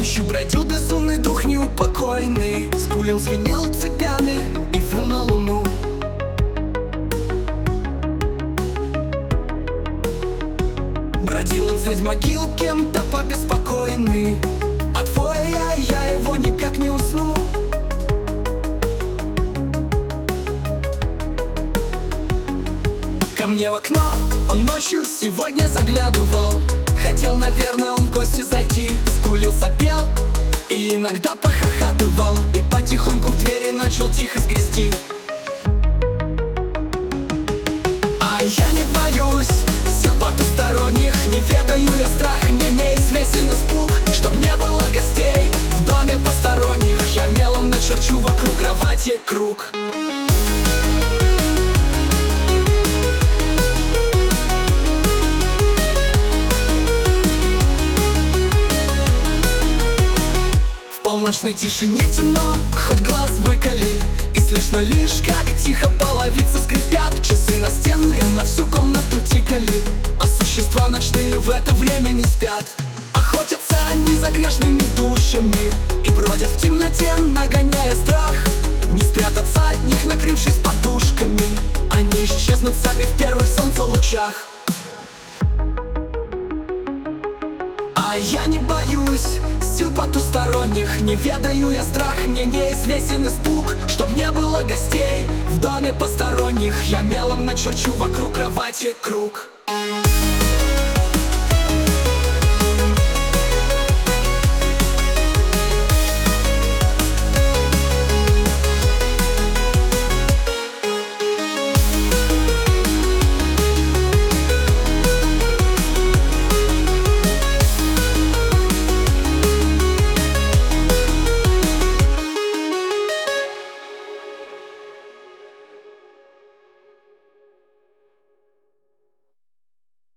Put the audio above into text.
Ночью бродил безумный дух неупокоенный, скулил, звенел цыганы и выл на луну. Бродил он средь могил, кем-то побеспокоенный, от воя я его никак не усну. Ко мне в окно он ночью сегодня заглядывал. Хотел, наверное, он в гости зайти. Скулил, сопел и иногда похохатывал, и потихоньку в двери начал тихо скрести. А я не боюсь сил потусторонних, не ведаю я страх, мне неизвестен испуг. Чтоб не было гостей в доме посторонних, я мелом начерчу вокруг кровати круг. В полночной тишине темно, хоть глаз выколи, и слышно лишь, как тихо половицы скрипят. Часы настенные на всю комнату тикали, а существа ночные в это время не спят. Охотятся они за грешными душами и бродят в темноте, нагоняя страх. Не спрятаться от них, накрывшись подушками, они исчезнут сами в первых солнцелучах. А я не боюсь сил потусторонних, не ведаю я страх, мне неизвестен испуг. Чтоб не было гостей в доме посторонних, я мелом начерчу вокруг кровати круг.